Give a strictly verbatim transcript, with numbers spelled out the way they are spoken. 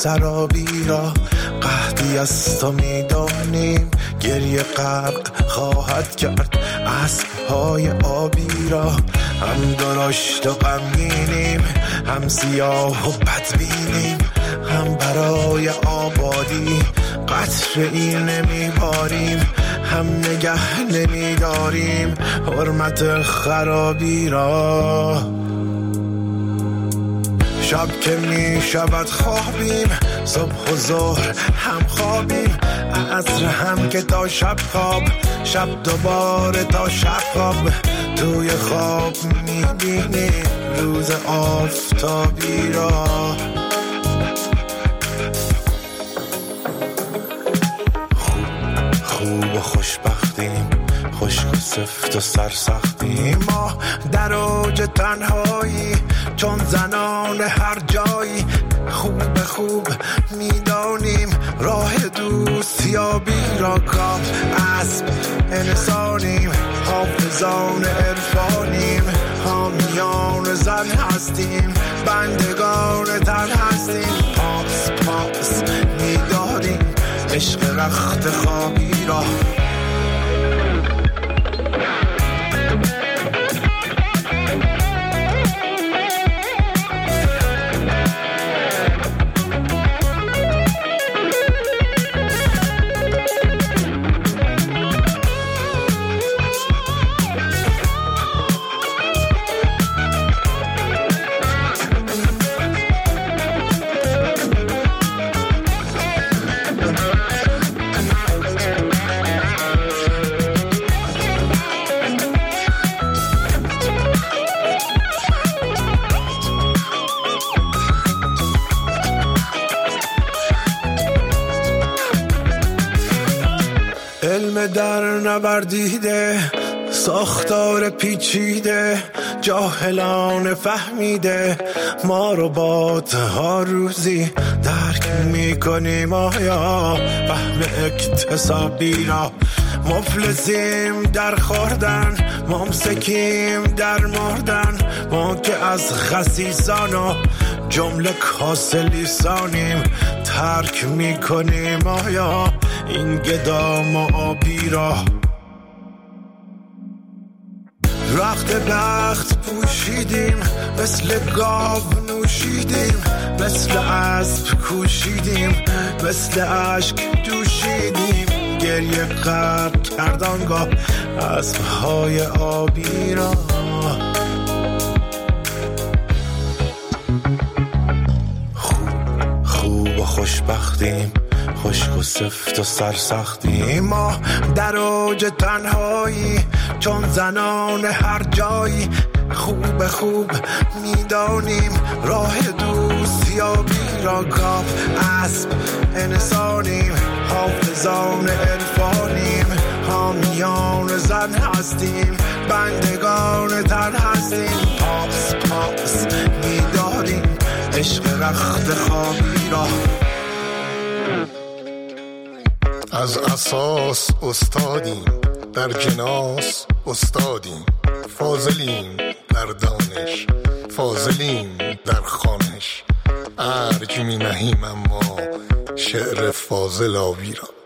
سرابی را قحطی از تو میدانیم، گریه غرق خواهد کرد اسب‌های آبی را. هم درشت و غمگینیم، هم سیاه و بدبینیم، هم برای آبادی قطره‌ای نمیباریم، هم نگه نمیداریم حرمت خرابی را. شب که می شود خوابیم، صبح و ظهر هم خوابیم، عصر هم که تا شب خواب، شب دوباره تا شب خواب. توی خواب می بینیم روز آفتابی را. خوب خوب و خوشبختیم، خشک و سفت و سرسختیم، ما در اوج تنهایی چون زنان هر جایی. خوب خوب میدانیم راه دوستیابی را. کام اسب انسانیم، حافظان عرفانیم، حامیان زن هستیم، بندگان تن هستیم. پاس پاس میداریم عشق رخت خوابی را. علم در نوردیده، ساختار پیچیده، جاهلان فهمیده، ما ربات ها روزی درک میکنیم آیا فهم اکتسابی را. مفلسیم در خوردن، ممسکیم در مردن، ما که از خسیسان و جمله کاسه لیسانیم، ترک میکنیم آیا این گدام و آبی را. رخت بخت پوشیدیم، مثل گاو نوشیدیم، مثل اسب کوشیدیم، مثل اشک دوشیدیم، گریه غرق کردانگاه اسب‌های آبی را. خوب خوب و خوشبختیم، خشک و سفت و سرسختیم، ما در اوج تنهایی چون زنان هر جایی. خوب خوب میدانیم راه دوستیابی را. کام اسب انسانیم، حافظان عرفانیم، حامیان زن هستیم، بندگان تن هستیم. پاس پاس میداریم عشق رخت خوابی را. از اساس استادیم، در جناس استادیم، فاضلیم در دانش، فاضلیم در خوانش، ارج می نهیم اما شعر فاضل آبی را.